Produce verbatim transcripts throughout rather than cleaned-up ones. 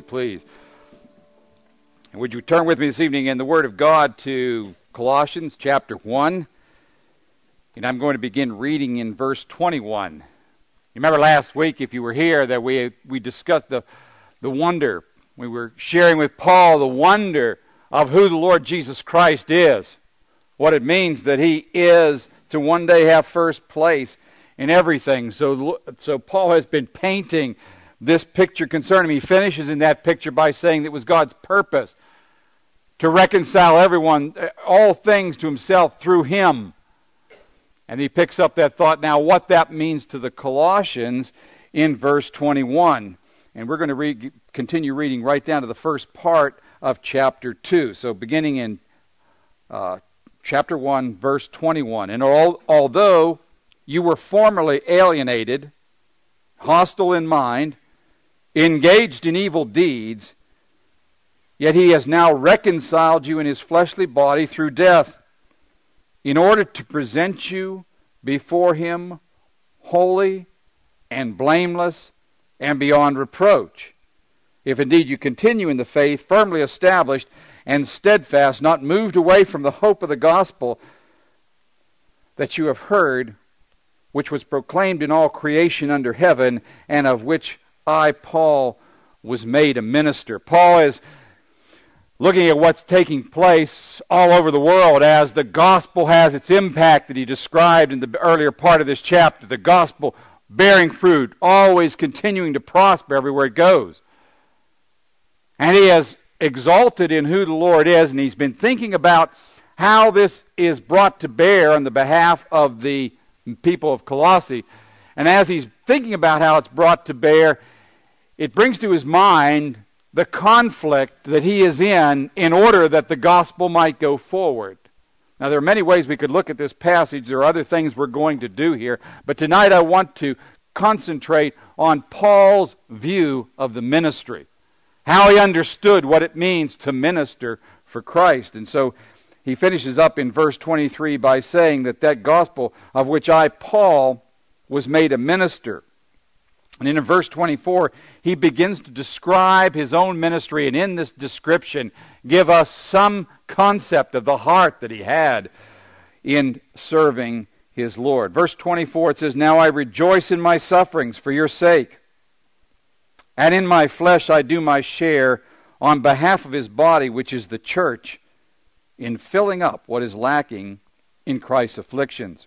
please. And would you turn with me this evening in the Word of God to Colossians chapter one? And I'm going to begin reading in verse twenty-one. You remember last week, if you were here, that we we discussed the, the wonder. We were sharing with Paul the wonder of who the Lord Jesus Christ is. What it means that He is to one day have first place in everything. So, so Paul has been painting this picture concerning him. He finishes in that picture by saying that it was God's purpose to reconcile everyone, all things to Himself through Him. And he picks up that thought now, what that means to the Colossians in verse twenty-one. And we're going to read, continue reading right down to the first part of chapter two. So beginning in uh, chapter one, verse twenty-one. And al- although you were formerly alienated, hostile in mind, engaged in evil deeds, yet He has now reconciled you in His fleshly body through death, in order to present you before Him holy and blameless and beyond reproach. If indeed you continue in the faith, firmly established and steadfast, not moved away from the hope of the gospel that you have heard, which was proclaimed in all creation under heaven, and of which I, Paul, was made a minister. Paul is looking at what's taking place all over the world as the gospel has its impact that he described in the earlier part of this chapter. The gospel bearing fruit, always continuing to prosper everywhere it goes. And he has exalted in who the Lord is, and he's been thinking about how this is brought to bear on the behalf of the people of Colossae. And as he's thinking about how it's brought to bear, it brings to his mind the conflict that he is in in order that the gospel might go forward. Now, there are many ways we could look at this passage. There are other things we're going to do here. But tonight I want to concentrate on Paul's view of the ministry, how he understood what it means to minister for Christ. And so he finishes up in verse twenty-three by saying that that gospel of which I, Paul, was made a minister. And in verse twenty-four, he begins to describe his own ministry, and in this description, give us some concept of the heart that he had in serving his Lord. Verse twenty-four, it says, Now I rejoice in my sufferings for your sake, and in my flesh I do my share on behalf of His body, which is the church, in filling up what is lacking in Christ's afflictions.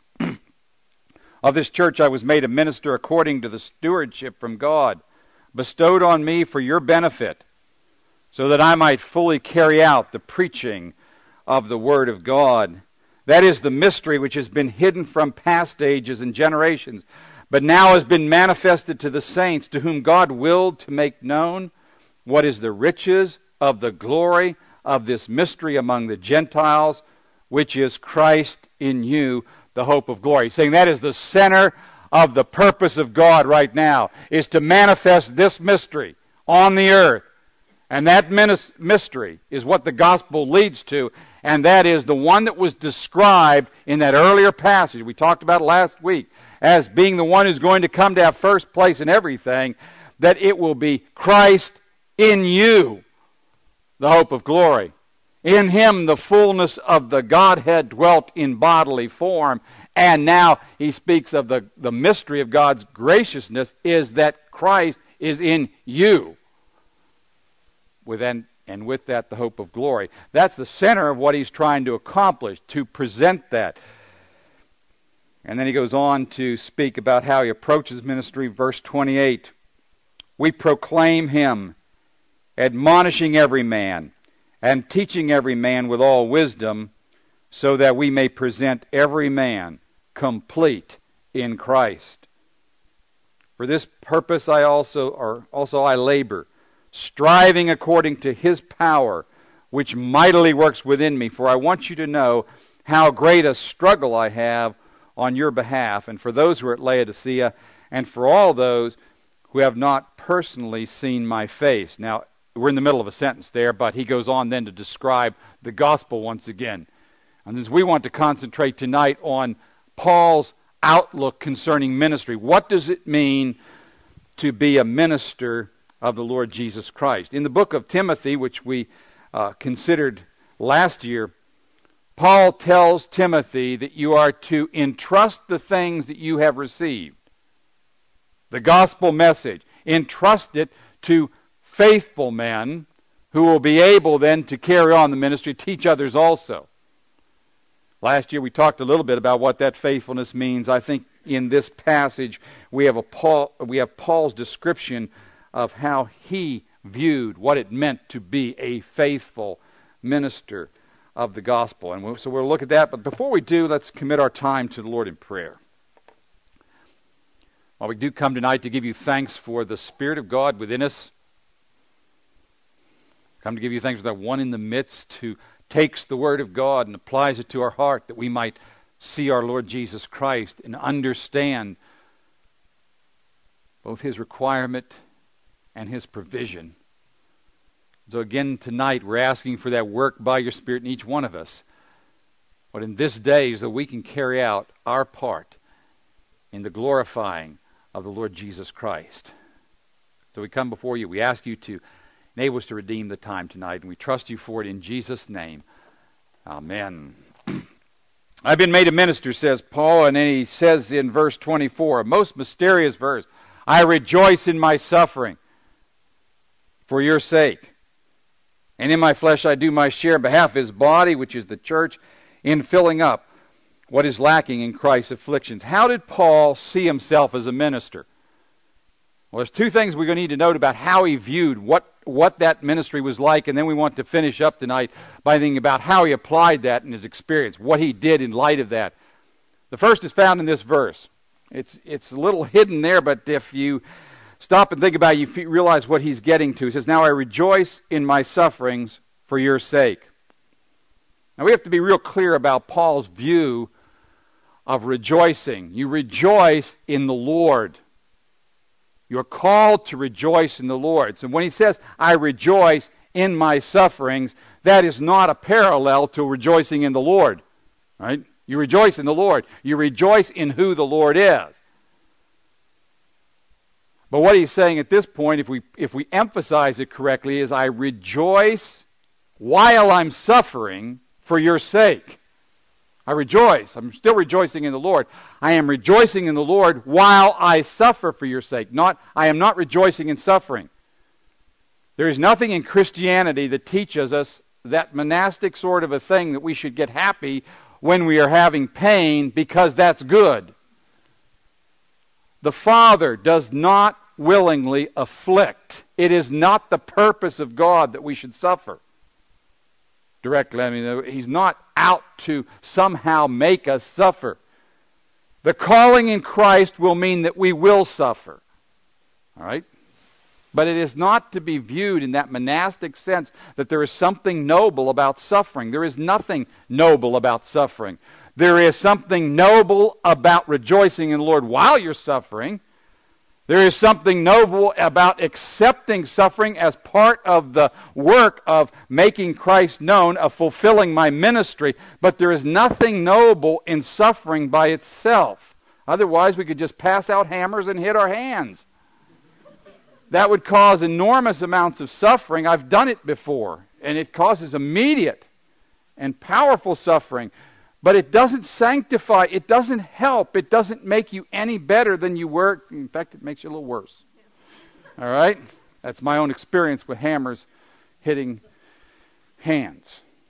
Of this church I was made a minister according to the stewardship from God, bestowed on me for your benefit, so that I might fully carry out the preaching of the Word of God. That is the mystery which has been hidden from past ages and generations, but now has been manifested to the saints, to whom God willed to make known what is the riches of the glory of this mystery among the Gentiles, which is Christ in you, the hope of glory. He's saying that is the center of the purpose of God right now, is to manifest this mystery on the earth. And that mystery is what the gospel leads to, and that is the one that was described in that earlier passage we talked about last week as being the one who's going to come to have first place in everything, that it will be Christ in you, the hope of glory. In Him the fullness of the Godhead dwelt in bodily form. And now he speaks of the, the mystery of God's graciousness is that Christ is in you. Within, and with that the hope of glory. That's the center of what he's trying to accomplish, to present that. And then he goes on to speak about how he approaches ministry. Verse twenty-eight. We proclaim Him, admonishing every man, and teaching every man with all wisdom, so that we may present every man complete in Christ. For this purpose I also, or also I labor, striving according to His power, which mightily works within me. For I want you to know how great a struggle I have on your behalf, and for those who are at Laodicea, and for all those who have not personally seen my face. Now, we're in the middle of a sentence there, but he goes on then to describe the gospel once again. And as we want to concentrate tonight on Paul's outlook concerning ministry, what does it mean to be a minister of the Lord Jesus Christ. In the book of Timothy, which we uh, considered last year, Paul tells Timothy that you are to entrust the things that you have received, the gospel message, entrust it to faithful men who will be able then to carry on the ministry, teach others also. Last year we talked a little bit about what that faithfulness means. I think in this passage we have a Paul, we have Paul's description of how he viewed what it meant to be a faithful minister of the gospel. And so we'll look at that. But before we do, let's commit our time to the Lord in prayer. While we do come tonight to give you thanks for the Spirit of God within us, come to give you thanks for that one in the midst who takes the Word of God and applies it to our heart, that we might see our Lord Jesus Christ and understand both His requirement and His provision. So again tonight we're asking for that work by your Spirit in each one of us. But in this day, so we can carry out our part in the glorifying of the Lord Jesus Christ. So we come before you. We ask you to enable us to redeem the time tonight, and we trust you for it in Jesus' name. Amen. I've been made a minister, says Paul, and then he says in verse twenty-four, a most mysterious verse, I rejoice in my suffering for your sake. And in my flesh I do my share on behalf of His body, which is the church, in filling up what is lacking in Christ's afflictions. How did Paul see himself as a minister? Well, there's two things we're going to need to note about how he viewed what, what that ministry was like, and then we want to finish up tonight by thinking about how he applied that in his experience, what he did in light of that. The first is found in this verse. It's, it's a little hidden there, but if you stop and think about it, you realize what he's getting to. He says, now I rejoice in my sufferings for your sake. Now we have to be real clear about Paul's view of rejoicing. You rejoice in the Lord. You're called to rejoice in the Lord. So when he says, I rejoice in my sufferings, that is not a parallel to rejoicing in the Lord. Right? You rejoice in the Lord. You rejoice in who the Lord is. But what he's saying at this point, if we if we emphasize it correctly, is I rejoice while I'm suffering for your sake. I rejoice. I'm still rejoicing in the Lord. I am rejoicing in the Lord while I suffer for your sake. Not, I am not rejoicing in suffering. There is nothing in Christianity that teaches us that monastic sort of a thing that we should get happy when we are having pain because that's good. The Father does not willingly afflict. It is not the purpose of God that we should suffer. Directly, I mean, He's not out to somehow make us suffer. The calling in Christ will mean that we will suffer. All right? But it is not to be viewed in that monastic sense that there is something noble about suffering. There is nothing noble about suffering. There is something noble about rejoicing in the Lord while you're suffering. There is something noble about accepting suffering as part of the work of making Christ known, of fulfilling my ministry. But there is nothing noble in suffering by itself. Otherwise, we could just pass out hammers and hit our hands. That would cause enormous amounts of suffering. I've done it before, and it causes immediate and powerful suffering. But it doesn't sanctify, it doesn't help, it doesn't make you any better than you were. In fact, it makes you a little worse. All right? That's my own experience with hammers hitting hands.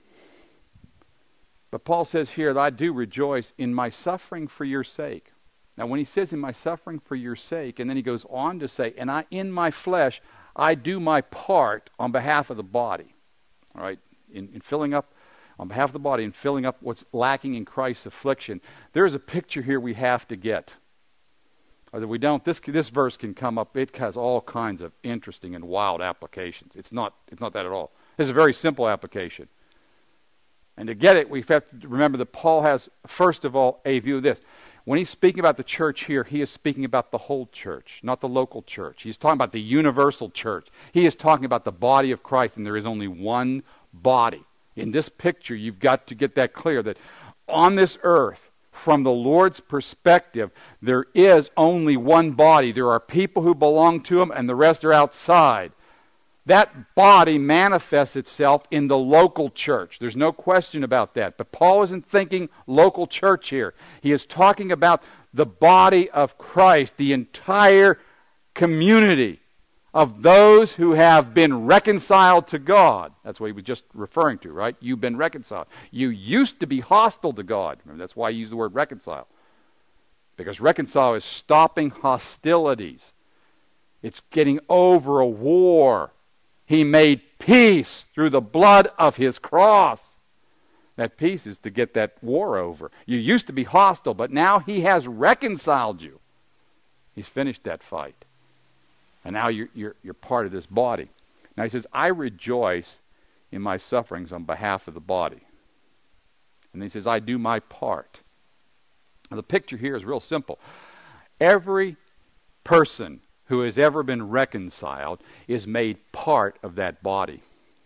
But Paul says here that I do rejoice in my suffering for your sake. Now when he says in my suffering for your sake, and then he goes on to say, and I in my flesh, I do my part on behalf of the body. All right? In, in filling up on behalf of the body and filling up what's lacking in Christ's affliction. There's a picture here we have to get. Or that we don't, this this verse can come up, it has all kinds of interesting and wild applications. It's not, it's not that at all. It's a very simple application. And to get it, we have to remember that Paul has, first of all, a view of this. When he's speaking about the church here, he is speaking about the whole church, not the local church. He's talking about the universal church. He is talking about the body of Christ, and there is only one body. In this picture, you've got to get that clear, that on this earth, from the Lord's perspective, there is only one body. There are people who belong to Him, and the rest are outside. That body manifests itself in the local church. There's no question about that. But Paul isn't thinking local church here. He is talking about the body of Christ, the entire community of those who have been reconciled to God. That's what he was just referring to, right? You've been reconciled. You used to be hostile to God. Remember, that's why I use the word reconcile. Because reconcile is stopping hostilities. It's getting over a war. He made peace through the blood of His cross. That peace is to get that war over. You used to be hostile, but now He has reconciled you. He's finished that fight. And now you're, you're, you're part of this body. Now he says, I rejoice in my sufferings on behalf of the body. And then he says, I do my part. Now the picture here is real simple. Every person who has ever been reconciled is made part of that body.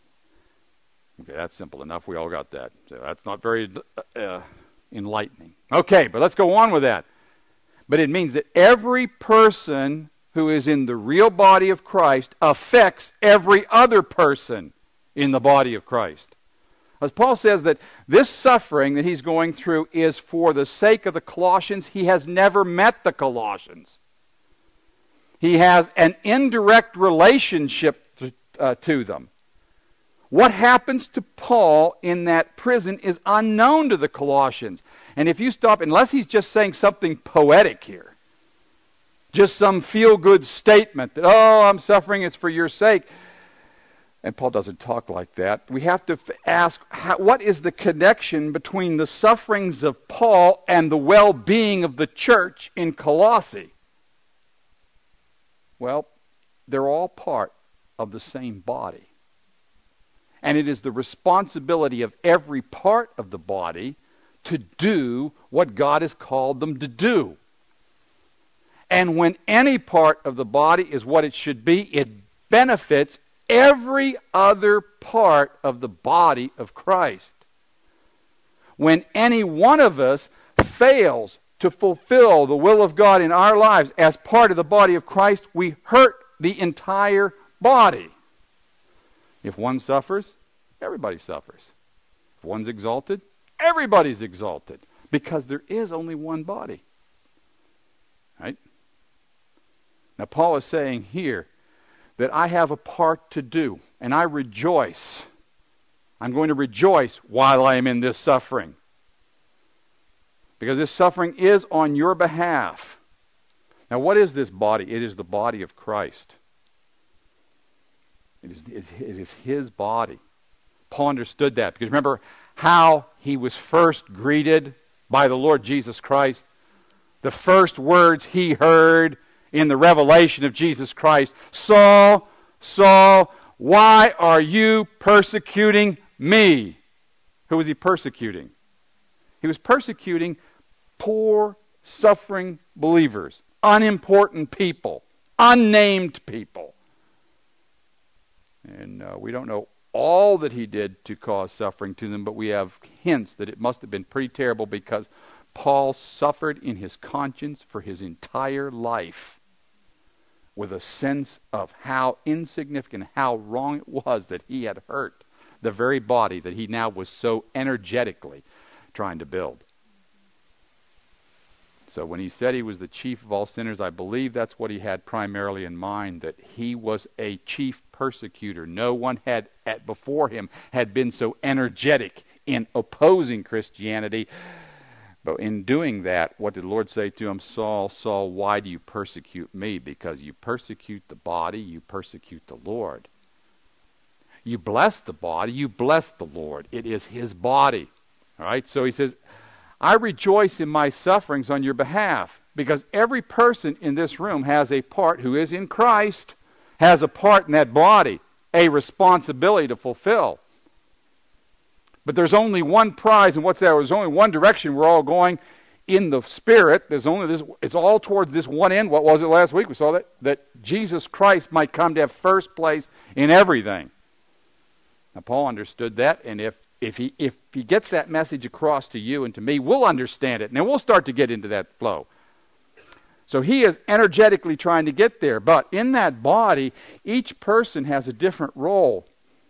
Okay, that's simple enough. We all got that. So that's not very uh, enlightening. Okay, but let's go on with that. But it means that every person who is in the real body of Christ affects every other person in the body of Christ. As Paul says that this suffering that he's going through is for the sake of the Colossians. He has never met the Colossians. He has an indirect relationship to, uh, to them. What happens to Paul in that prison is unknown to the Colossians. And if you stop, unless he's just saying something poetic here, just some feel-good statement that, oh, I'm suffering, it's for your sake. And Paul doesn't talk like that. We have to f- ask, how, what is the connection between the sufferings of Paul and the well-being of the church in Colossae? Well, they're all part of the same body. And it is the responsibility of every part of the body to do what God has called them to do. And when any part of the body is what it should be, it benefits every other part of the body of Christ. When any one of us fails to fulfill the will of God in our lives as part of the body of Christ, we hurt the entire body. If one suffers, everybody suffers. If one's exalted, everybody's exalted. Because there is only one body. Right? Now, Paul is saying here that I have a part to do, and I rejoice. I'm going to rejoice while I am in this suffering. Because this suffering is on your behalf. Now, what is this body? It is the body of Christ. It is, it is His body. Paul understood that, because remember how he was first greeted by the Lord Jesus Christ? The first words he heard in the revelation of Jesus Christ, Saul, Saul, why are you persecuting me? Who was he persecuting? He was persecuting poor, suffering believers, unimportant people, unnamed people. And uh, we don't know all that he did to cause suffering to them, but we have hints that it must have been pretty terrible, because Paul suffered in his conscience for his entire life with a sense of how insignificant, how wrong it was that he had hurt the very body that he now was so energetically trying to build. So when he said he was the chief of all sinners, I believe that's what he had primarily in mind, that he was a chief persecutor. No one had at before him had been so energetic in opposing Christianity. But in doing that, what did the Lord say to him? Saul, Saul, why do you persecute me? Because you persecute the body, you persecute the Lord. You bless the body, you bless the Lord. It is His body. All right, so he says, I rejoice in my sufferings on your behalf, because every person in this room has a part who is in Christ, has a part in that body, a responsibility to fulfill. But there's only one prize, and what's that? There's only one direction we're all going in the Spirit. There's only this. It's all towards this one end. What was it last week? We saw that that Jesus Christ might come to have first place in everything. Now, Paul understood that, and if if he if he gets that message across to you and to me, we'll understand it, and then we'll start to get into that flow. So he is energetically trying to get there, but in that body, each person has a different role.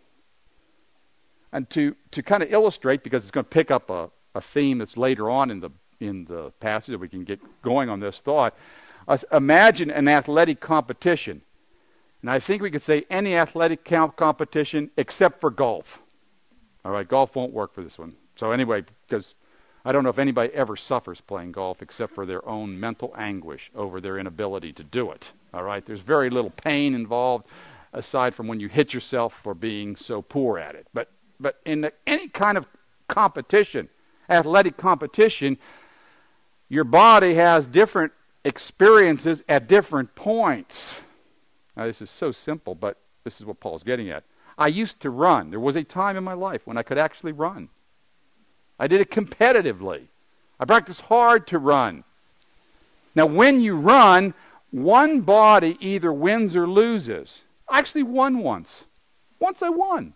And to, to kind of illustrate, because it's going to pick up a, a theme that's later on in the in the passage that we can get going on this thought, uh, imagine an athletic competition. And I think we could say any athletic comp- competition except for golf. All right, golf won't work for this one. So anyway, because I don't know if anybody ever suffers playing golf except for their own mental anguish over their inability to do it. All right, there's very little pain involved aside from when you hit yourself for being so poor at it. But but in the, any kind of competition, athletic competition, your body has different experiences at different points. Now, this is so simple, but this is what Paul's getting at. I used to run. There was a time in my life when I could actually run. I did it competitively. I practiced hard to run. Now, when you run, one body either wins or loses. I actually won once. Once I won.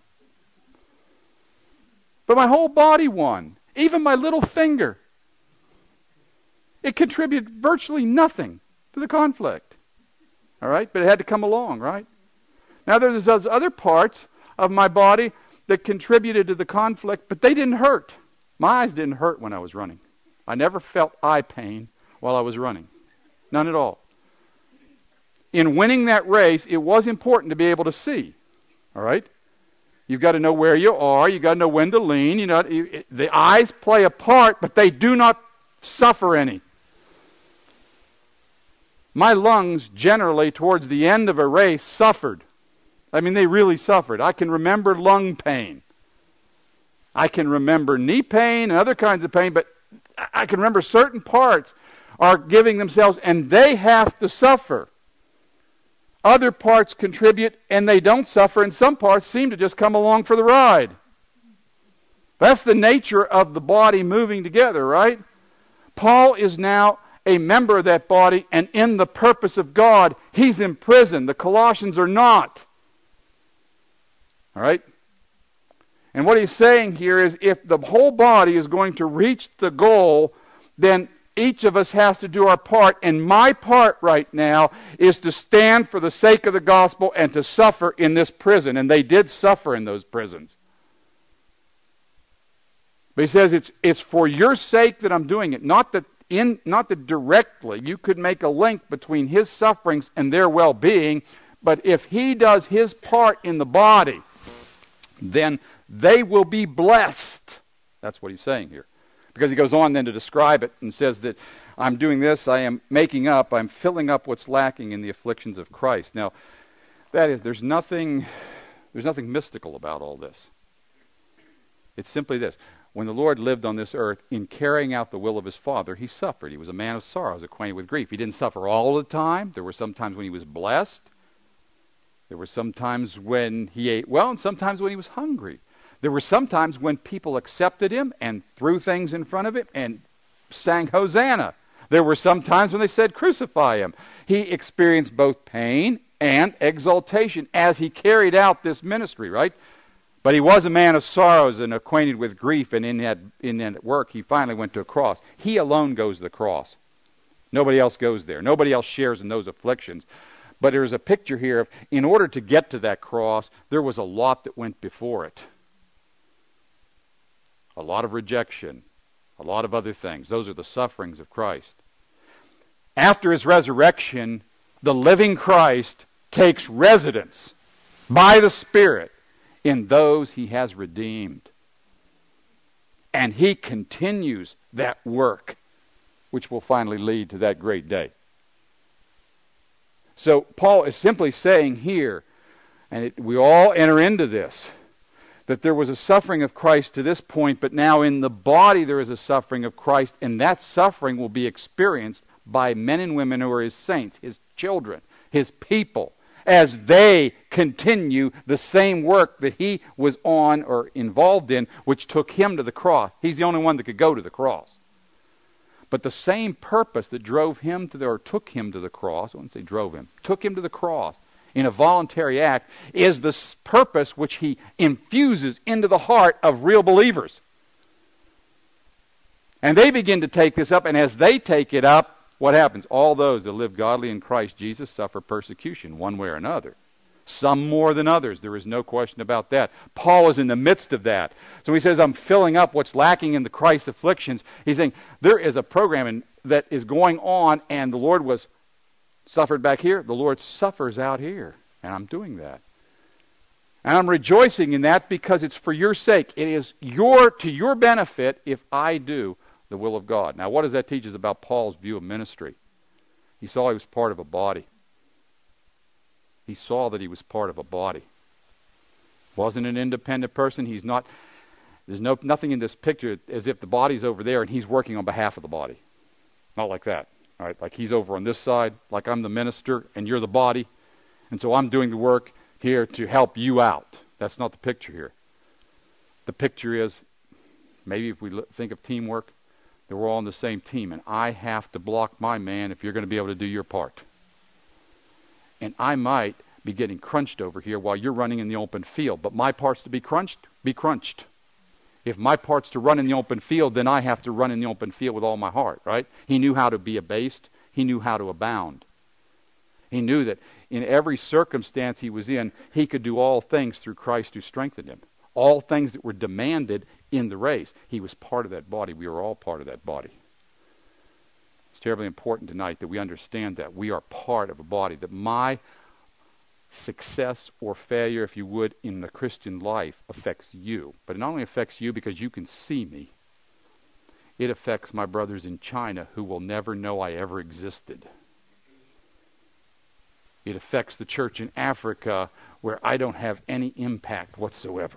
But my whole body won. Even my little finger. It contributed virtually nothing to the conflict. All right? But it had to come along, right? Now there's those other parts of my body that contributed to the conflict, but they didn't hurt. My eyes didn't hurt when I was running. I never felt eye pain while I was running. None at all. In winning that race, it was important to be able to see. All right? You've got to know where you are. You've got to know when to lean. You know, the eyes play a part, but they do not suffer any. My lungs generally, towards the end of a race, suffered. I mean, they really suffered. I can remember lung pain. I can remember knee pain and other kinds of pain, but I can remember certain parts are giving themselves, and they have to suffer. Other parts contribute, and they don't suffer, and some parts seem to just come along for the ride. That's the nature of the body moving together, right? Paul is now a member of that body, and in the purpose of God, he's in prison. The Colossians are not. All right? And what he's saying here is if the whole body is going to reach the goal, then each of us has to do our part. And my part right now is to stand for the sake of the gospel and to suffer in this prison. And they did suffer in those prisons. But he says it's it's for your sake that I'm doing it. Not that in not that directly you could make a link between his sufferings and their well-being, but if he does his part in the body, then they will be blessed. That's what he's saying here. Because he goes on then to describe it and says that I'm doing this, I am making up, I'm filling up what's lacking in the afflictions of Christ. Now, that is, there's nothing, there's nothing mystical about all this. It's simply this. When the Lord lived on this earth, in carrying out the will of his Father, he suffered. He was a man of sorrows, acquainted with grief. He didn't suffer all the time. There were some times when he was blessed. There were some times when he ate well, and sometimes when he was hungry. There were some times when people accepted him and threw things in front of him and sang Hosanna. There were some times when they said, crucify him. He experienced both pain and exaltation as he carried out this ministry, right? But he was a man of sorrows and acquainted with grief, and in that, in that work, he finally went to a cross. He alone goes to the cross. Nobody else goes there. Nobody else shares in those afflictions. But there's a picture here of, in order to get to that cross, there was a lot that went before it. A lot of rejection, a lot of other things. Those are the sufferings of Christ. After his resurrection, the living Christ takes residence by the Spirit in those he has redeemed. And he continues that work, which will finally lead to that great day. So Paul is simply saying here, and it, we all enter into this, that there was a suffering of Christ to this point, but now in the body there is a suffering of Christ, and that suffering will be experienced by men and women who are his saints, his children, his people, as they continue the same work that he was on or involved in, which took him to the cross. He's the only one that could go to the cross. But the same purpose that drove him to the, or took him to the cross, I wouldn't say drove him, took him to the cross, in a voluntary act is the purpose which he infuses into the heart of real believers. And they begin to take this up, and as they take it up, what happens? All those that live godly in Christ Jesus suffer persecution one way or another. Some more than others. There is no question about that. Paul is in the midst of that. So he says, I'm filling up what's lacking in the Christ afflictions. He's saying, there is a program in, that is going on, and the Lord was suffered back here. The Lord suffers out here, and I'm doing that. And I'm rejoicing in that because it's for your sake. It is your to your benefit if I do the will of God. Now, what does that teach us about Paul's view of ministry? He saw he was part of a body. He saw that he was part of a body. Wasn't an independent person. He's not, there's no nothing in this picture as if the body's over there and he's working on behalf of the body. Not like that. All right, like he's over on this side, like I'm the minister and you're the body, and so I'm doing the work here to help you out. That's not the picture here. The picture is, maybe if we think of teamwork, that we're all on the same team, and I have to block my man if you're going to be able to do your part. And I might be getting crunched over here while you're running in the open field, but my part's to be crunched, be crunched. If my part's to run in the open field, then I have to run in the open field with all my heart, right? He knew how to be abased. He knew how to abound. He knew that in every circumstance he was in, he could do all things through Christ who strengthened him. All things that were demanded in the race. He was part of that body. We are all part of that body. It's terribly important tonight that we understand that. We are part of a body. That my success or failure, if you would, in the Christian life affects you. But it not only affects you because you can see me. It affects my brothers in China who will never know I ever existed. It affects the church in Africa where I don't have any impact whatsoever.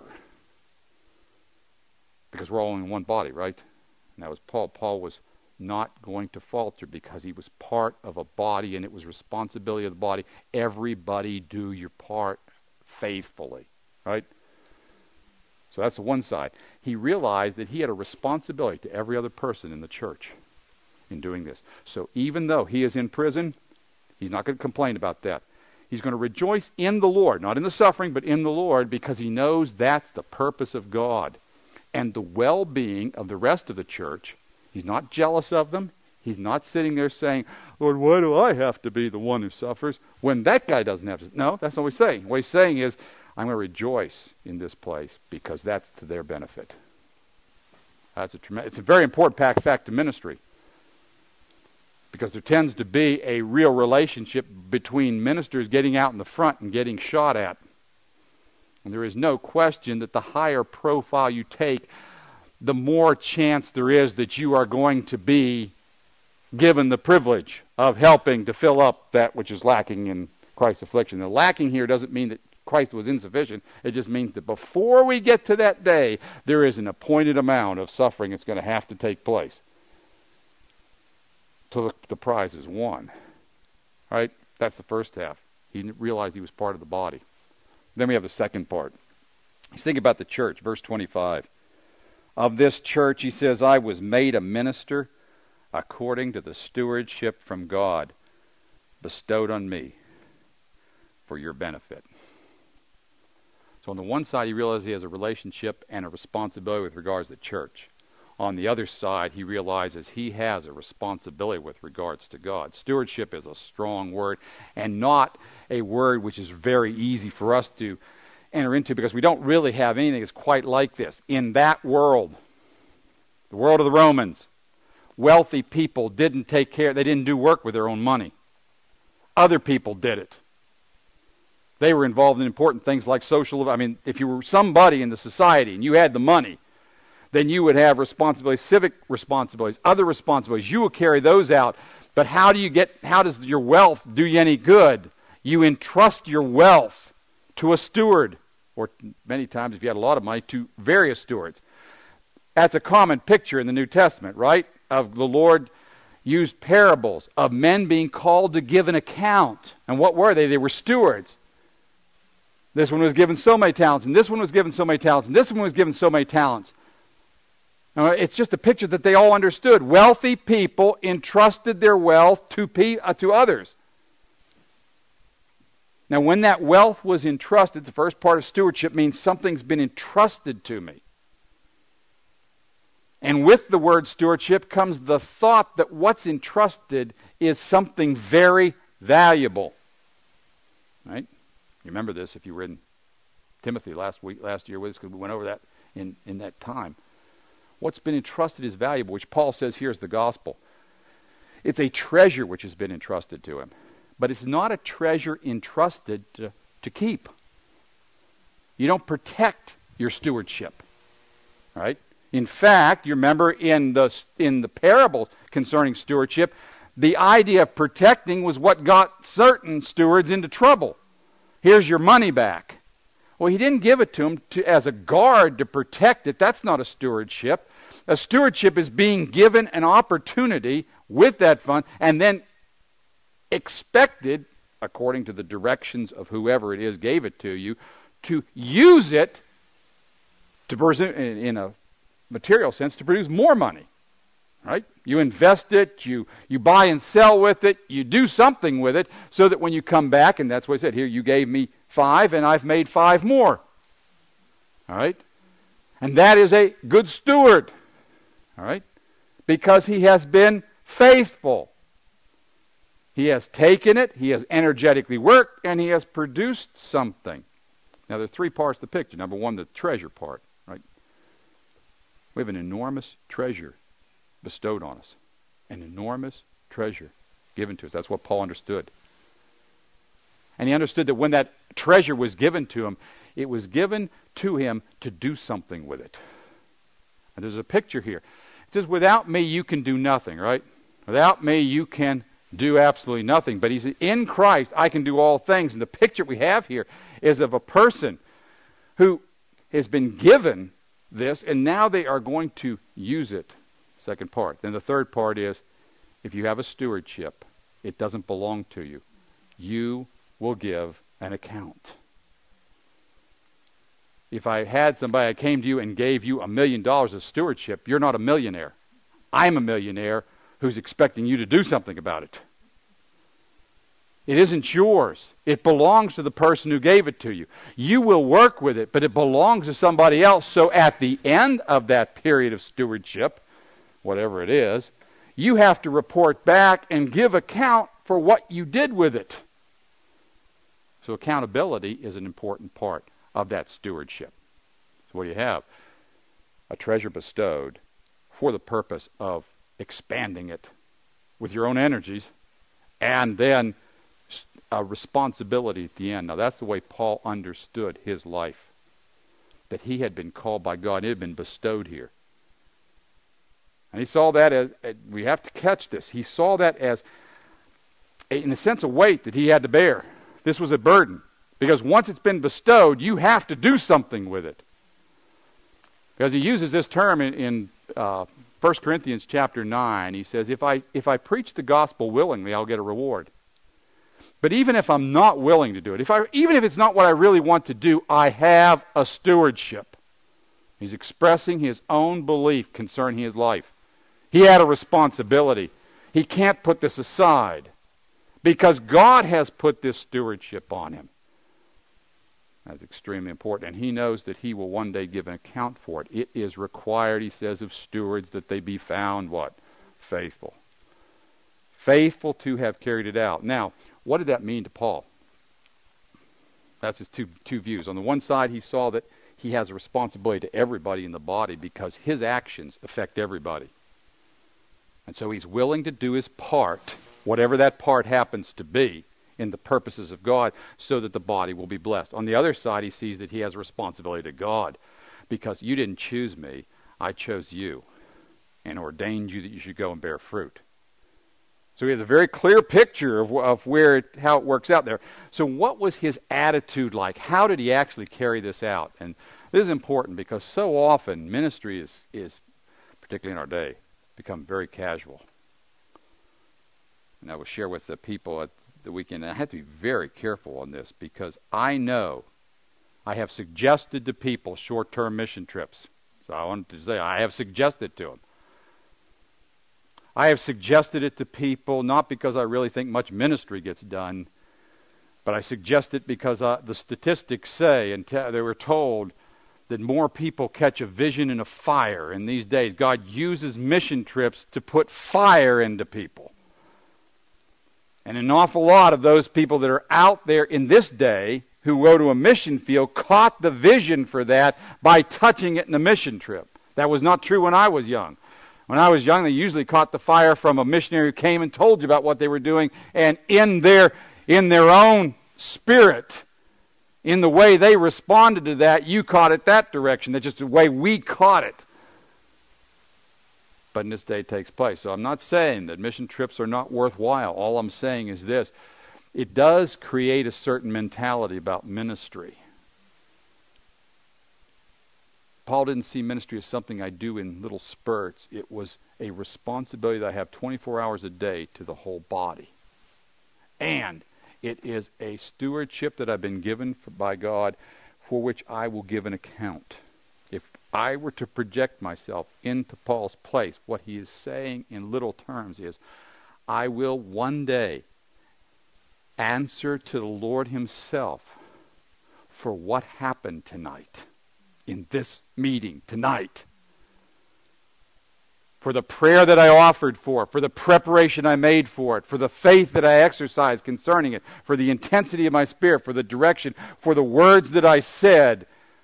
Because we're all in one body, right? And that was Paul. Paul was not going to falter because he was part of a body and it was responsibility of the body. Everybody do your part faithfully, right? So that's the one side. He realized that he had a responsibility to every other person in the church in doing this. So even though he is in prison, he's not going to complain about that. He's going to rejoice in the Lord, not in the suffering, but in the Lord, because he knows that's the purpose of God. And the well-being of the rest of the church. He's not jealous of them. He's not sitting there saying, Lord, why do I have to be the one who suffers when that guy doesn't have to? No, that's not what he's saying. What he's saying is, I'm going to rejoice in this place because that's to their benefit. That's a tremendous, it's a very important fact to ministry. Because there tends to be a real relationship between ministers getting out in the front and getting shot at. And there is no question that the higher profile you take, the more chance there is that you are going to be given the privilege of helping to fill up that which is lacking in Christ's affliction. The lacking here doesn't mean that Christ was insufficient. It just means that before we get to that day, there is an appointed amount of suffering that's going to have to take place till the, the prize is won. Right? That's the first half. He realized he was part of the body. Then we have the second part. He's thinking about the church, verse twenty-five. Of this church, he says, I was made a minister according to the stewardship from God bestowed on me for your benefit. So on the one side, he realizes he has a relationship and a responsibility with regards to the church. On the other side, he realizes he has a responsibility with regards to God. Stewardship is a strong word and not a word which is very easy for us to enter into because we don't really have anything that's quite like this. In that world, the world of the Romans, wealthy people didn't take care, they didn't do work with their own money. Other people did it. They were involved in important things like social, I mean, if you were somebody in the society and you had the money, then you would have responsibilities, civic responsibilities, other responsibilities. You will carry those out. But how do you get, how does your wealth do you any good? You entrust your wealth to a steward, or many times if you had a lot of money, to various stewards. That's a common picture in the New Testament, right? Of the Lord used parables of men being called to give an account. And what were they? They were stewards. This one was given so many talents, and this one was given so many talents, and this one was given so many talents. Now, it's just a picture that they all understood. Wealthy people entrusted their wealth to, pe- uh, to others. Now, when that wealth was entrusted, the first part of stewardship means something's been entrusted to me. And with the word stewardship comes the thought that what's entrusted is something very valuable. Right? You remember this if you were in Timothy last week, last year with us, because we went over that in, in that time. What's been entrusted is valuable, which Paul says here is the gospel. It's a treasure which has been entrusted to him. But it's not a treasure entrusted to, to keep. You don't protect your stewardship. Right? In fact, you remember in the in the parable concerning stewardship, the idea of protecting was what got certain stewards into trouble. Here's your money back. Well, he didn't give it to them to, as a guard to protect it. That's not a stewardship. A stewardship is being given an opportunity with that fund and then expected, according to the directions of whoever it is gave it to you, to use it to present in a material sense to produce more money. Right? You invest it, you, you buy and sell with it, you do something with it so that when you come back, and that's what he said, here you gave me five and I've made five more. All right? And that is a good steward. All right? Because he has been faithful. He has taken it, he has energetically worked, and he has produced something. Now there's three parts of the picture. Number one, the treasure part. Right? We have an enormous treasure bestowed on us. An enormous treasure given to us. That's what Paul understood. And he understood that when that treasure was given to him, it was given to him to do something with it. And there's a picture here. It says, without me you can do nothing, right? Without me you can do absolutely nothing. But he said, in Christ I can do all things. And the picture we have here is of a person who has been given this, and now they are going to use it. Second part. Then the third part is, if you have a stewardship, it doesn't belong to you. You will give an account. If I had somebody, I came to you and gave you a million dollars of stewardship, you're not a millionaire. I'm a millionaire who's expecting you to do something about it. It isn't yours. It belongs to the person who gave it to you. You will work with it, but it belongs to somebody else. So at the end of that period of stewardship, whatever it is, you have to report back and give account for what you did with it. So accountability is an important part of that stewardship. So what do you have? A treasure bestowed for the purpose of expanding it with your own energies, and then a responsibility at the end. Now that's the way Paul understood his life. That he had been called by God. It had been bestowed here. And he saw that as, we have to catch this, he saw that as, in a sense, a weight that he had to bear. This was a burden. Because once it's been bestowed, you have to do something with it. Because he uses this term in, in uh, First Corinthians chapter nine. He says, if I, if I preach the gospel willingly, I'll get a reward. But even if I'm not willing to do it, if I, even if it's not what I really want to do, I have a stewardship. He's expressing his own belief concerning his life. He had a responsibility. He can't put this aside because God has put this stewardship on him. That's extremely important. And he knows that he will one day give an account for it. It is required, he says, of stewards that they be found what? Faithful. Faithful to have carried it out. Now, what did that mean to Paul? That's his two, two views. On the one side, he saw that he has a responsibility to everybody in the body because his actions affect everybody. And so he's willing to do his part, whatever that part happens to be, in the purposes of God, so that the body will be blessed. On the other side, he sees that he has a responsibility to God, because you didn't choose me, I chose you, and ordained you that you should go and bear fruit. So he has a very clear picture of, of where it, how it works out there. So what was his attitude like? How did he actually carry this out? And this is important because so often ministry is, is particularly in our day, become very casual. And I will share with the people at the weekend, and I have to be very careful on this because I know I have suggested to people short-term mission trips. So I wanted to say I have suggested to them. I have suggested it to people not because I really think much ministry gets done, But I suggest it because uh, the statistics say, and t- they were told, that more people catch a vision and a fire in these days. God uses mission trips to put fire into people. And an awful lot of those people that are out there in this day who go to a mission field caught the vision for that by touching it in a mission trip. That was not true when I was young. When I was young, they usually caught the fire from a missionary who came and told you about what they were doing, and in their, in their own spirit, in the way they responded to that, you caught it that direction. That's just the way we caught it. But in this day it takes place. So I'm not saying that mission trips are not worthwhile. All I'm saying is this. It does create a certain mentality about ministry. Paul didn't see ministry as something I do in little spurts. It was a responsibility that I have twenty-four hours a day to the whole body. And it is a stewardship that I've been given for, by God, for which I will give an account. If I were to project myself into Paul's place, what he is saying in little terms is, I will one day answer to the Lord himself for what happened tonight, in this meeting tonight. For the prayer that I offered for, for the preparation I made for it, for the faith that I exercised concerning it, for the intensity of my spirit, for the direction, for the words that I said.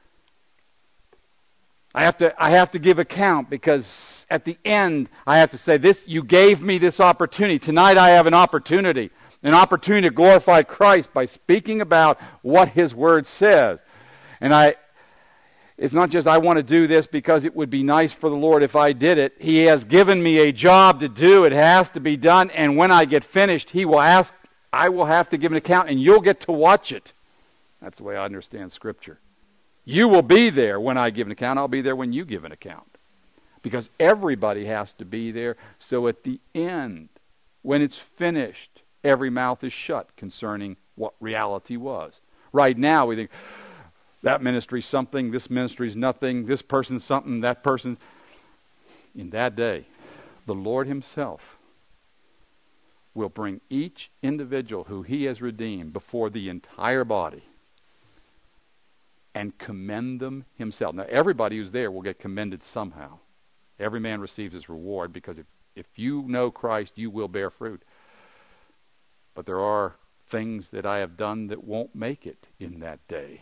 I have to, I have to give account, because at the end I have to say, this, you gave me this opportunity. Tonight I have an opportunity, an opportunity to glorify Christ by speaking about what his word says. And I, it's not just I want to do this because it would be nice for the Lord if I did it. He has given me a job to do. It has to be done. And when I get finished, he will ask, I will have to give an account, and you'll get to watch it. That's the way I understand Scripture. You will be there when I give an account. I'll be there when you give an account. Because everybody has to be there. So at the end, when it's finished, every mouth is shut concerning what reality was. Right now, we think, that ministry's something, this ministry's nothing, this person's something, that person's... In that day, the Lord himself will bring each individual who he has redeemed before the entire body and commend them himself. Now, everybody who's there will get commended somehow. Every man receives his reward, because if, if you know Christ, you will bear fruit. But there are things that I have done that won't make it in that day.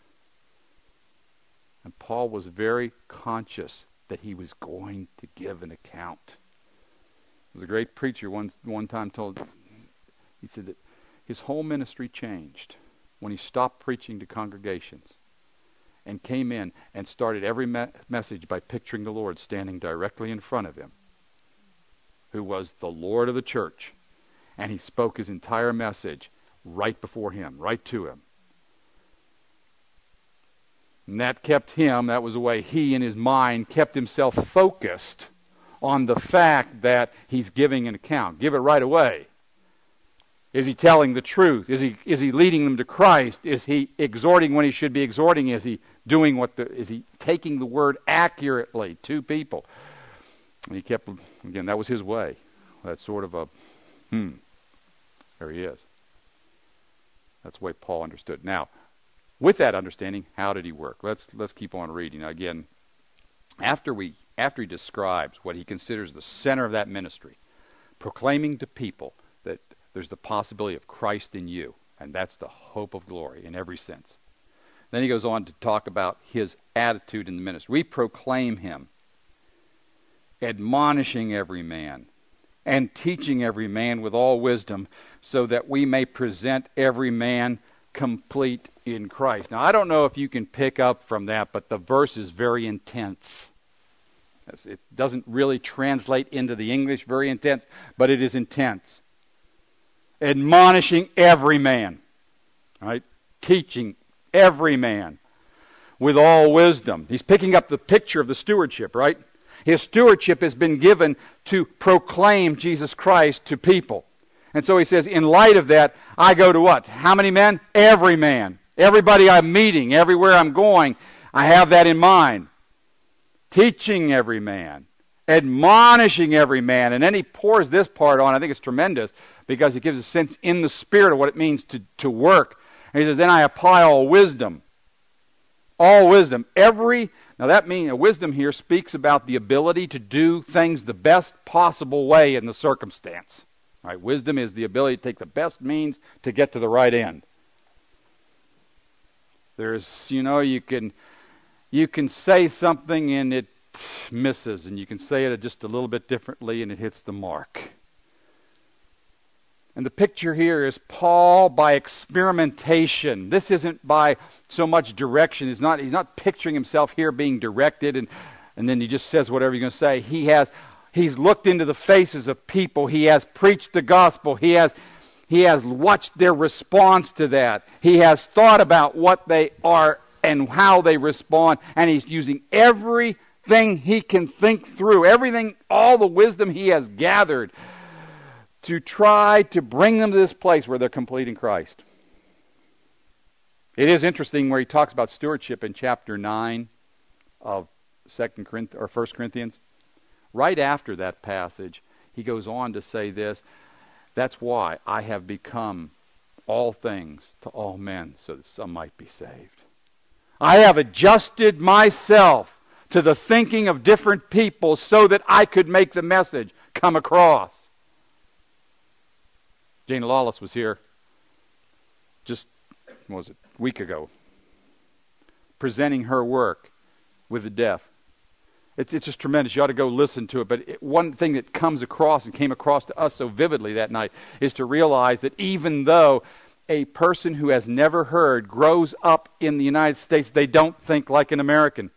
And Paul was very conscious that he was going to give an account. There was a great preacher one, one time told, he said that his whole ministry changed when he stopped preaching to congregations and came in and started every me- message by picturing the Lord standing directly in front of him, who was the Lord of the church. And he spoke his entire message right before him, right to him. And that kept him, that was the way he in his mind kept himself focused on the fact that he's giving an account. Give it right away. Is he telling the truth? Is he is he leading them to Christ? Is he exhorting when he should be exhorting? Is he doing what the is he taking the word accurately to people? And he kept, again, that was his way. That's sort of a hmm. There he is. That's the way Paul understood. Now, with that understanding, how did he work? Let's let's keep on reading. Again, after we after he describes what he considers the center of that ministry, proclaiming to people that there's the possibility of Christ in you, and that's the hope of glory in every sense. Then he goes on to talk about his attitude in the ministry. We proclaim him, admonishing every man, and teaching every man with all wisdom, so that we may present every man complete in Christ. Now, I don't know if you can pick up from that, but the verse is very intense. It doesn't really translate into the English very intense, but it is intense. Admonishing every man, right? Teaching every man with all wisdom. He's picking up the picture of the stewardship, right? His stewardship has been given to proclaim Jesus Christ to people. And so he says, in light of that, I go to what? How many men? Every man. Everybody I'm meeting, everywhere I'm going, I have that in mind. Teaching every man, admonishing every man. And then he pours this part on. I think it's tremendous because it gives a sense in the spirit of what it means to, to work. And he says, then I apply all wisdom. All wisdom. Every, now that means, wisdom here speaks about the ability to do things the best possible way in the circumstance. Right? Wisdom is the ability to take the best means to get to the right end. There's, you know, you can, you can say something and it misses, and you can say it just a little bit differently and it hits the mark. And the picture here is Paul by experimentation. This isn't by so much direction. He's not, he's not picturing himself here being directed and, and then he just says whatever you're going to say. He has, he's looked into the faces of people. He has preached the gospel. He has, he has watched their response to that. He has thought about what they are and how they respond. And he's using everything he can think through, everything, all the wisdom he has gathered to try to bring them to this place where they're complete in Christ. It is interesting where he talks about stewardship in chapter nine of Second Corinthians or First Corinthians. Right after that passage, he goes on to say this, that's why I have become all things to all men, so that some might be saved. I have adjusted myself to the thinking of different people so that I could make the message come across. Jane Lawless was here just, what was it, a week ago, presenting her work with the deaf. It's, it's just tremendous. You ought to go listen to it. But it, one thing that comes across and came across to us so vividly that night is to realize that even though a person who has never heard grows up in the United States, they don't think like an American.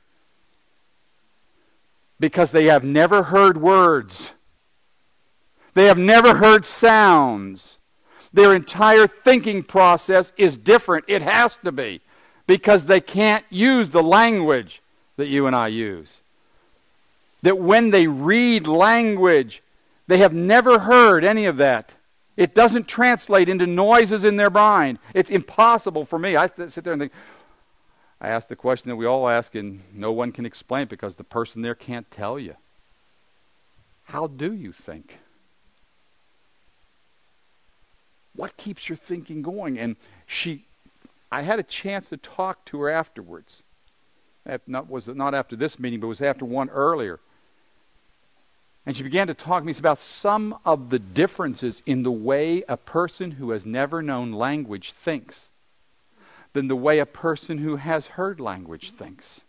Because they have never heard words. They have never heard sounds. Their entire thinking process is different. It has to be. Because they can't use the language that you and I use. That when they read language, they have never heard any of that. It doesn't translate into noises in their mind. It's impossible for me. I sit there and think, I ask the question that we all ask and no one can explain it because the person there can't tell you. How do you think? What keeps your thinking going? And she, I had a chance to talk to her afterwards. Not, was not after this meeting, but it was after one earlier. And she began to talk to me about some of the differences in the way a person who has never known language thinks than the way a person who has heard language thinks.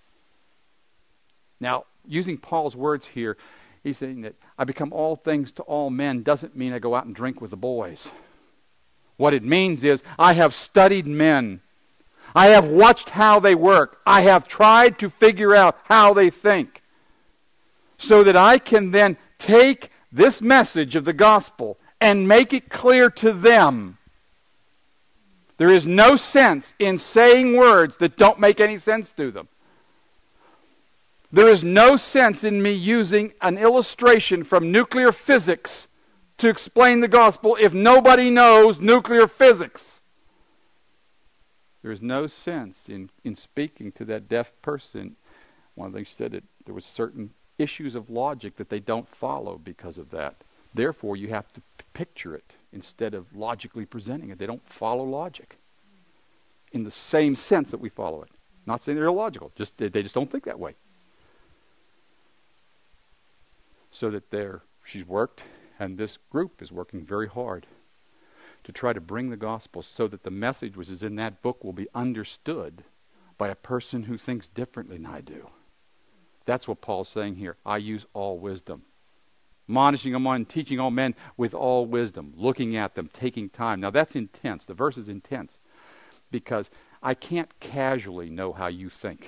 Now, using Paul's words here, he's saying that I become all things to all men doesn't mean I go out and drink with the boys. What it means is I have studied men. I have watched how they work. I have tried to figure out how they think so that I can then take this message of the gospel and make it clear to them. There is no sense in saying words that don't make any sense to them. There is no sense in me using an illustration from nuclear physics to explain the gospel if nobody knows nuclear physics. There is no sense in, in speaking to that deaf person. One of the things she said that there was certain issues of logic that they don't follow because of that. Therefore, you have to p- picture it instead of logically presenting it. They don't follow logic in the same sense that we follow it. Not saying they're illogical, just they, they just don't think that way. So that they're, she's worked, and this group is working very hard to try to bring the gospel so that the message which is in that book will be understood by a person who thinks differently than I do. That's what Paul's saying here. I use all wisdom. Admonishing them on, teaching all men with all wisdom. Looking at them, taking time. Now that's intense. The verse is intense. Because I can't casually know how you think.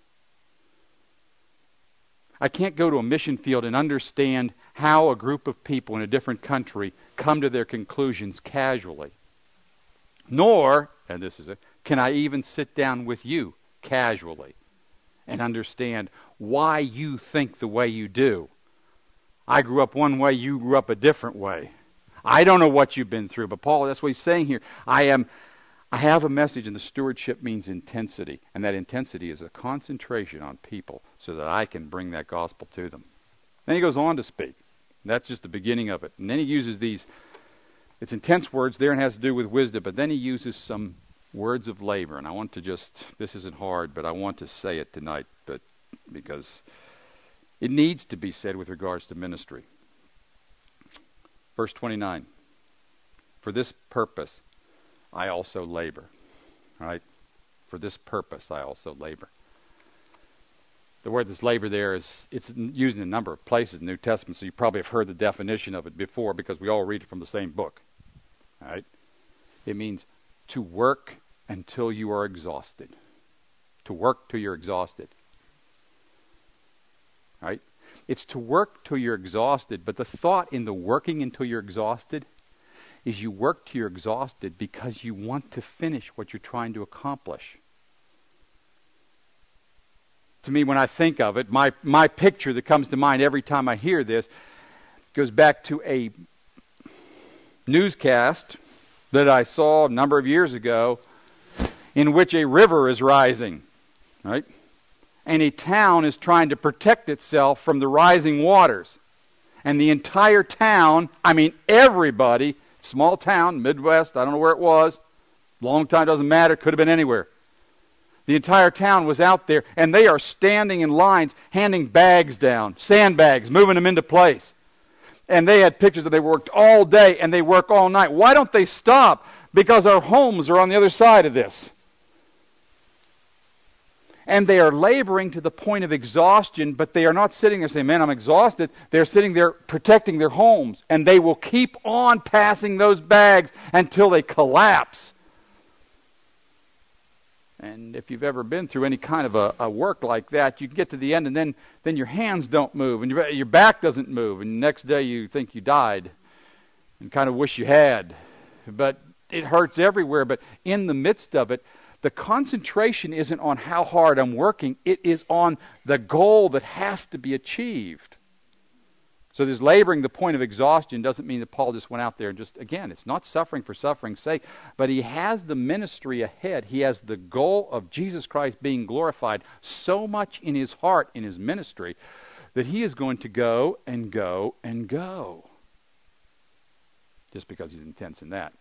I can't go to a mission field and understand how a group of people in a different country come to their conclusions casually. Nor, and this is it, can I even sit down with you casually and understand why you think the way you do. I grew up one way, you grew up a different way. I don't know what you've been through, but Paul, that's what he's saying here. I am, I have a message, and the stewardship means intensity, and that intensity is a concentration on people so that I can bring that gospel to them. Then he goes on to speak. That's just the beginning of it. And then he uses these, it's intense words there and has to do with wisdom, but then he uses some words of labor. And I want to just, this isn't hard, but I want to say it tonight, but because it needs to be said with regards to ministry. Verse twenty-nine. For this purpose I also labor. Right? For this purpose I also labor. The word that's labor there is, it's used in a number of places in the New Testament, so you probably have heard the definition of it before because we all read it from the same book. Right? It means to work until you are exhausted. To work till you're exhausted. Right? It's to work till you're exhausted, but the thought in the working until you're exhausted is you work till you're exhausted because you want to finish what you're trying to accomplish. To me, when I think of it, my, my picture that comes to mind every time I hear this goes back to a newscast that I saw a number of years ago in which a river is rising, right? And a town is trying to protect itself from the rising waters. And the entire town, I mean everybody, small town, Midwest, I don't know where it was, long time, doesn't matter, could have been anywhere. The entire town was out there, and they are standing in lines, handing bags down, sandbags, moving them into place. And they had pictures that they worked all day, and they work all night. Why don't they stop? Because our homes are on the other side of this. And they are laboring to the point of exhaustion, but they are not sitting there saying, man, I'm exhausted. They're sitting there protecting their homes, and they will keep on passing those bags until they collapse. And if you've ever been through any kind of a, a work like that, you get to the end and then, then your hands don't move and your, your back doesn't move. And the next day you think you died and kind of wish you had. But it hurts everywhere. But in the midst of it, the concentration isn't on how hard I'm working. It is on the goal that has to be achieved. So this laboring the point of exhaustion doesn't mean that Paul just went out there and just, again, it's not suffering for suffering's sake, but he has the ministry ahead. He has the goal of Jesus Christ being glorified so much in his heart, in his ministry, that he is going to go and go and go. Just because he's intense in that.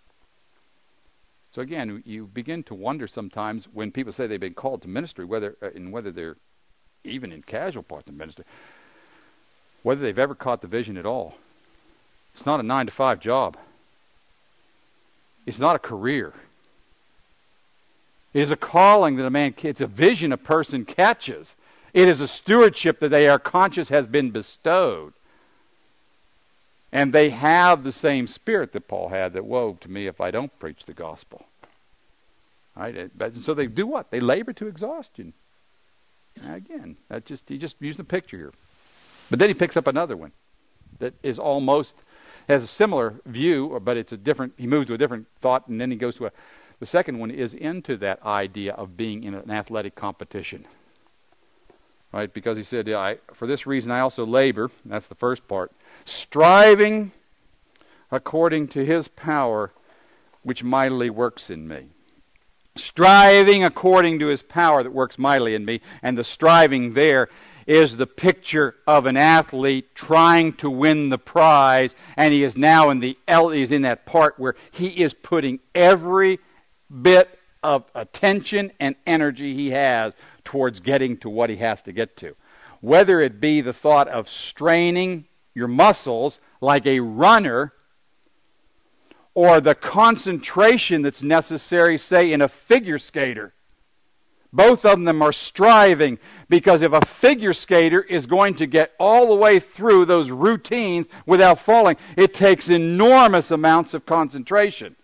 So again, you begin to wonder sometimes when people say they've been called to ministry, whether uh, and whether they're even in casual parts of ministry, whether they've ever caught the vision at all. It's not a nine to five job. It's not a career. It is a calling that a man, it's a vision a person catches. It is a stewardship that they are conscious has been bestowed. And they have the same spirit that Paul had, that woe to me if I don't preach the gospel. Right? But so they do what? They labor to exhaustion. Again, that just he just used a picture here. But then he picks up another one that is almost, has a similar view, but it's a different, he moves to a different thought, and then he goes to a, the second one is into that idea of being in an athletic competition. Right? Because he said, yeah, I, for this reason I also labor, that's the first part, striving according to his power, which mightily works in me. Striving according to his power that works mightily in me, and the striving there is the picture of an athlete trying to win the prize, and he is now in the he is in that part where he is putting every bit of attention and energy he has towards getting to what he has to get to. Whether it be the thought of straining your muscles like a runner, or the concentration that's necessary, say, in a figure skater. Both of them are striving, because if a figure skater is going to get all the way through those routines without falling, it takes enormous amounts of concentration.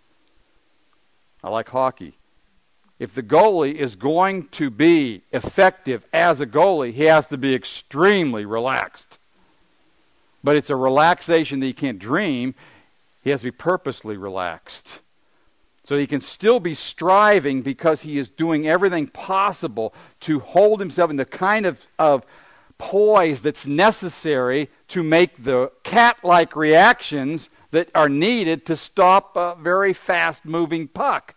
I like hockey. If the goalie is going to be effective as a goalie, he has to be extremely relaxed. But it's a relaxation that he can't dream. He has to be purposely relaxed. So he can still be striving because he is doing everything possible to hold himself in the kind of, of poise that's necessary to make the cat-like reactions that are needed to stop a very fast-moving puck.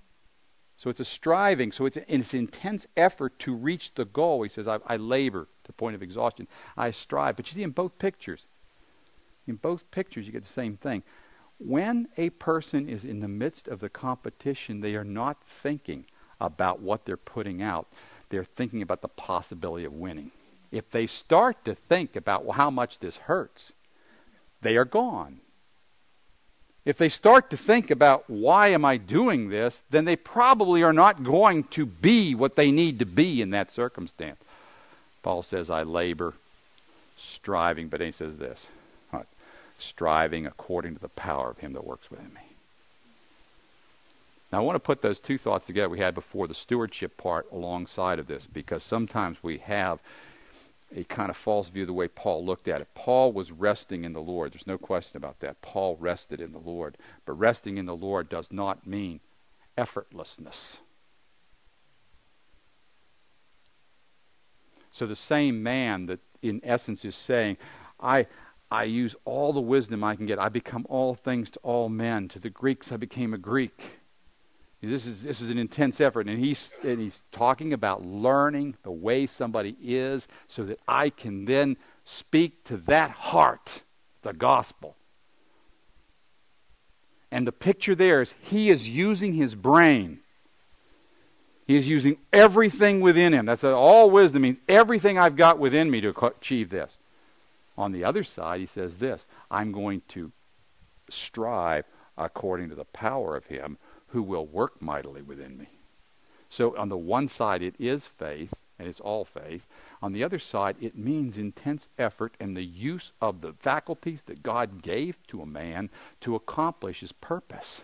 So it's a striving. So it's, a, it's an intense effort to reach the goal. He says, I, I labor to point of exhaustion. I strive. But you see, in both pictures, in both pictures, you get the same thing. When a person is in the midst of the competition, they are not thinking about what they're putting out. They're thinking about the possibility of winning. If they start to think about, well, how much this hurts, they are gone. If they start to think about, why am I doing this, then they probably are not going to be what they need to be in that circumstance. Paul says, I labor, striving, but then he says this, striving according to the power of him that works within me. Now I want to put those two thoughts together we had before, the stewardship part, alongside of this, because sometimes we have a kind of false view of the way Paul looked at it. Paul was resting in the Lord. There's no question about that. Paul rested in the Lord. But resting in the Lord does not mean effortlessness. So the same man that in essence is saying, I I use all the wisdom I can get. I become all things to all men. To the Greeks I became a Greek. This is this is an intense effort, and he's and he's talking about learning the way somebody is, so that I can then speak to that heart, the gospel. And the picture there is he is using his brain. He is using everything within him. That's all wisdom means. Everything I've got within me to achieve this. On the other side, he says this, I'm going to strive according to the power of him who will work mightily within me. So on the one side, it is faith, and it's all faith. On the other side, it means intense effort and the use of the faculties that God gave to a man to accomplish his purpose.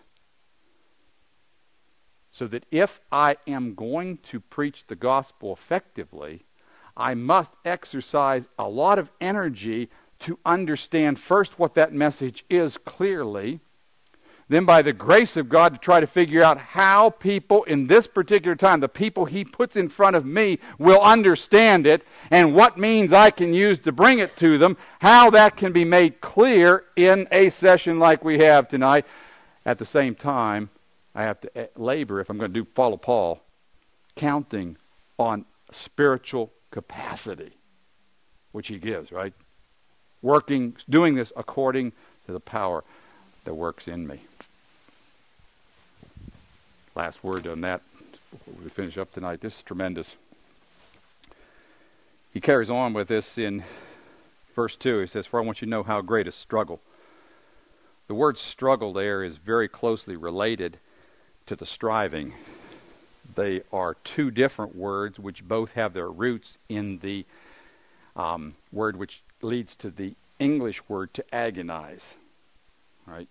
So that if I am going to preach the gospel effectively, I must exercise a lot of energy to understand first what that message is clearly, then by the grace of God to try to figure out how people in this particular time, the people he puts in front of me, will understand it, and what means I can use to bring it to them, how that can be made clear in a session like we have tonight. At the same time, I have to labor, if I'm going to do follow Paul, counting on spiritual capacity, which he gives, right? Working, doing this according to the power that works in me. Last word on that before we finish up tonight. This is tremendous. He carries on with this in verse two. He says, for I want you to know how great a struggle. The word struggle there is very closely related to the striving. They are two different words which both have their roots in the um, word which leads to the English word to agonize. Right?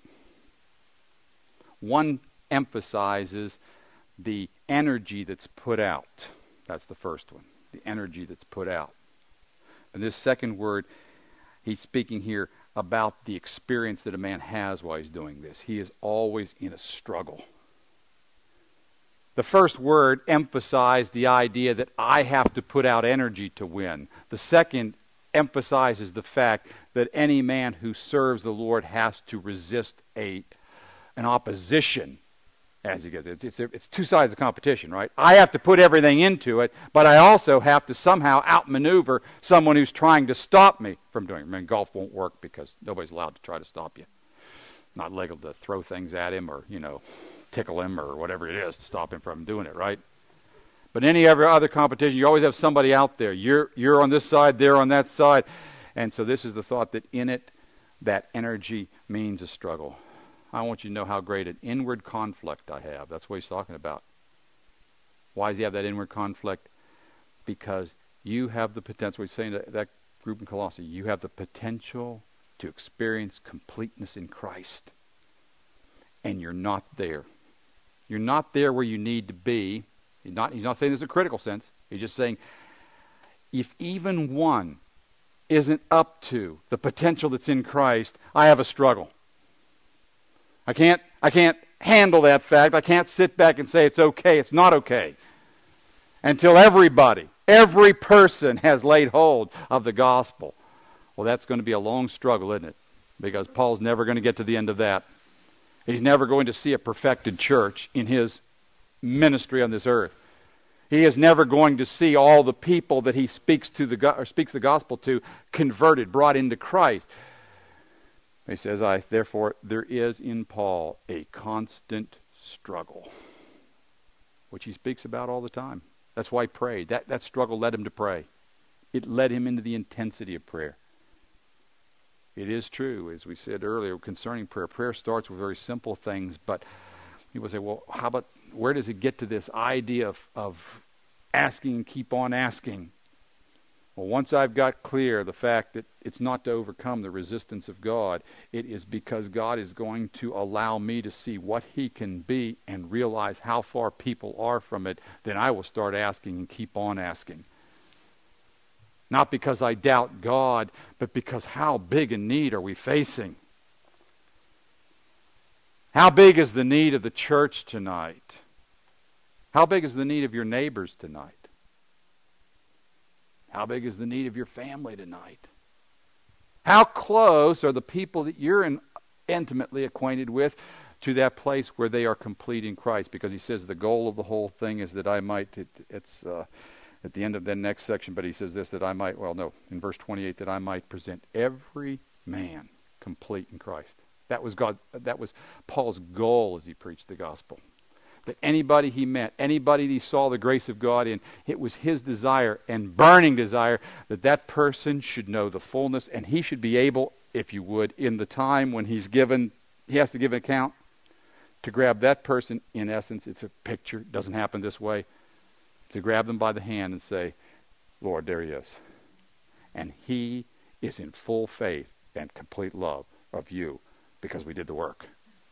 One emphasizes the energy that's put out. That's the first one. The energy that's put out. And this second word, he's speaking here about the experience that a man has while he's doing this. He is always in a struggle. The first word emphasized the idea that I have to put out energy to win. The second emphasizes the fact that any man who serves the Lord has to resist a an opposition as he gets it. It's, it's, it's two sides of competition, right? I have to put everything into it, but I also have to somehow outmaneuver someone who's trying to stop me from doing it. I mean, golf won't work because nobody's allowed to try to stop you. Not legal to throw things at him or, you know, tickle him or whatever it is to stop him from doing it, right? But any ever other competition, you always have somebody out there. You're you're on this side, they're on that side. And so this is the thought that in it, that energy means a struggle. I want you to know how great an inward conflict I have. That's what he's talking about. Why does he have that inward conflict? Because you have the potential, he's saying to that group in Colossae, you have the potential to experience completeness in Christ. And you're not there. You're not there where you need to be. He's not, he's not saying this in a critical sense. He's just saying, if even one isn't up to the potential that's in Christ, I have a struggle. I can't, I can't handle that fact. I can't sit back and say it's okay. It's not okay. Until everybody, every person has laid hold of the gospel. Well, that's going to be a long struggle, isn't it? Because Paul's never going to get to the end of that. He's never going to see a perfected church in his ministry on this earth. He is never going to see all the people that he speaks to the or speaks the gospel to converted, brought into Christ. He says, I therefore there is in Paul a constant struggle, which he speaks about all the time. That's why he prayed. That, that struggle led him to pray. It led him into the intensity of prayer. It is true, as we said earlier, concerning prayer. Prayer starts with very simple things, but people say, well, how about, where does it get to this idea of, of asking and keep on asking? Well, once I've got clear the fact that it's not to overcome the resistance of God, it is because God is going to allow me to see what he can be and realize how far people are from it, then I will start asking and keep on asking. Not because I doubt God, but because how big a need are we facing? How big is the need of the church tonight? How big is the need of your neighbors tonight? How big is the need of your family tonight? How close are the people that you're in, intimately acquainted with to that place where they are complete in Christ? Because he says the goal of the whole thing is that I might, it, it's uh, at the end of the next section, but he says this, that I might, well no, in verse twenty-eight, that I might present every man complete in Christ. That was God. That was Paul's goal as he preached the gospel. That anybody he met, anybody he saw the grace of God in, it was his desire and burning desire that that person should know the fullness, and he should be able, if you would, in the time when he's given, he has to give an account, to grab that person. In essence, it's a picture. It doesn't happen this way. To grab them by the hand and say, Lord, there he is. And he is in full faith and complete love of you because we did the work.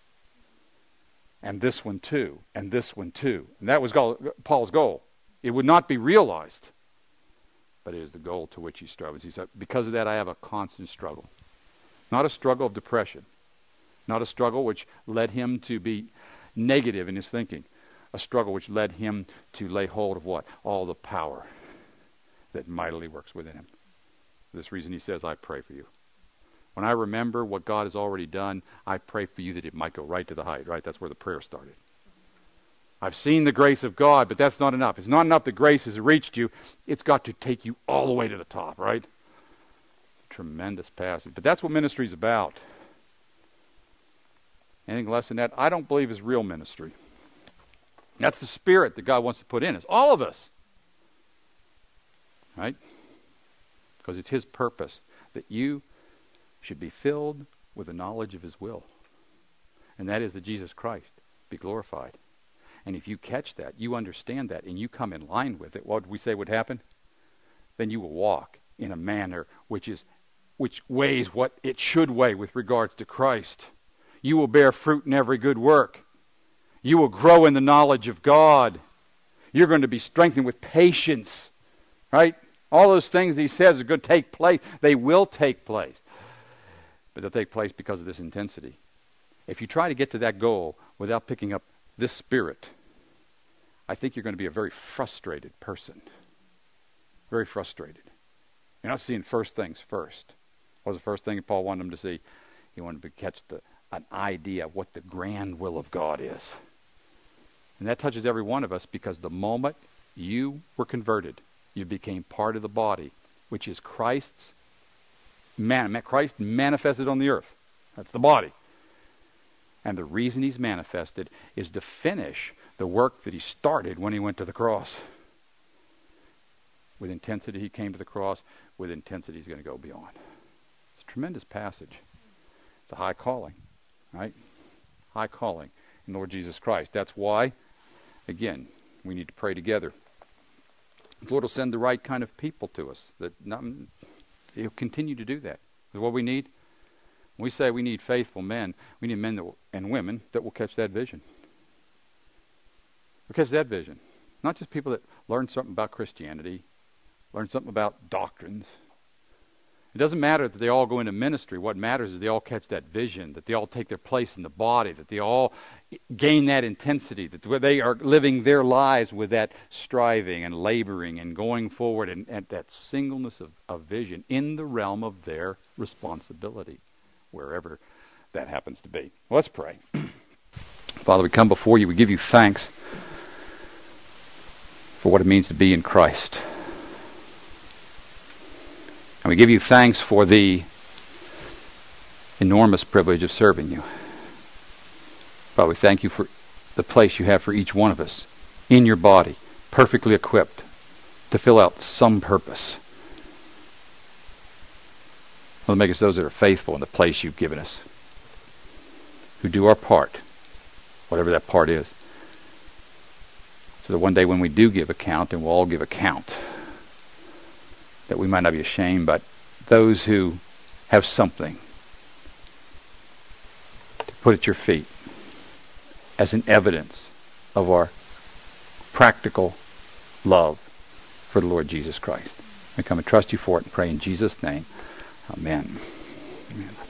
And this one too, and this one too. And that was Paul's goal. It would not be realized, but it is the goal to which he strives. He said, because of that I have a constant struggle. Not a struggle of depression. Not a struggle which led him to be negative in his thinking. A struggle which led him to lay hold of what? All the power that mightily works within him. For this reason he says, I pray for you. When I remember what God has already done, I pray for you that it might go right to the height, right? That's where the prayer started. I've seen the grace of God, but that's not enough. It's not enough that grace has reached you. It's got to take you all the way to the top, right? Tremendous passage. But that's what ministry is about. Anything less than that, I don't believe is real ministry. That's the spirit that God wants to put in us. All of us. Right? Because it's his purpose that you should be filled with the knowledge of his will. And that is that Jesus Christ be glorified. And if you catch that, you understand that, and you come in line with it, what would we say would happen? Then you will walk in a manner which is which weighs what it should weigh with regards to Christ. You will bear fruit in every good work. You will grow in the knowledge of God. You're going to be strengthened with patience. Right? All those things that he says are going to take place. They will take place. But they'll take place because of this intensity. If you try to get to that goal without picking up this spirit, I think you're going to be a very frustrated person. Very frustrated. You're not seeing first things first. What was the first thing Paul wanted them to see? He wanted them to catch the, an idea of what the grand will of God is. And that touches every one of us, because the moment you were converted, you became part of the body, which is Christ's Man, Christ manifested on the earth. That's the body. And the reason he's manifested is to finish the work that he started when he went to the cross. With intensity he came to the cross. With intensity he's going to go beyond. It's a tremendous passage. It's a high calling. Right? High calling in Lord Jesus Christ. That's why, again, we need to pray together. The Lord will send the right kind of people to us. That not... He'll continue to do that. What we need, when we say we need faithful men, we need men that will, and women that will catch that vision. Will catch that vision. Not just people that learn something about Christianity, learn something about doctrines. It doesn't matter that they all go into ministry. What matters is they all catch that vision, that they all take their place in the body, that they all gain that intensity, that they are living their lives with that striving and laboring and going forward, and, and that singleness of, of vision in the realm of their responsibility, wherever that happens to be. Let's pray. Father, we come before you. We give you thanks for what it means to be in Christ. And we give you thanks for the enormous privilege of serving you. Father, we thank you for the place you have for each one of us in your body, perfectly equipped to fill out some purpose. Lord, make us those that are faithful in the place you've given us, who do our part, whatever that part is, so that one day when we do give account, and we'll all give account, that we might not be ashamed, but those who have something to put at your feet as an evidence of our practical love for the Lord Jesus Christ. We come and trust you for it and pray in Jesus' name. Amen. Amen.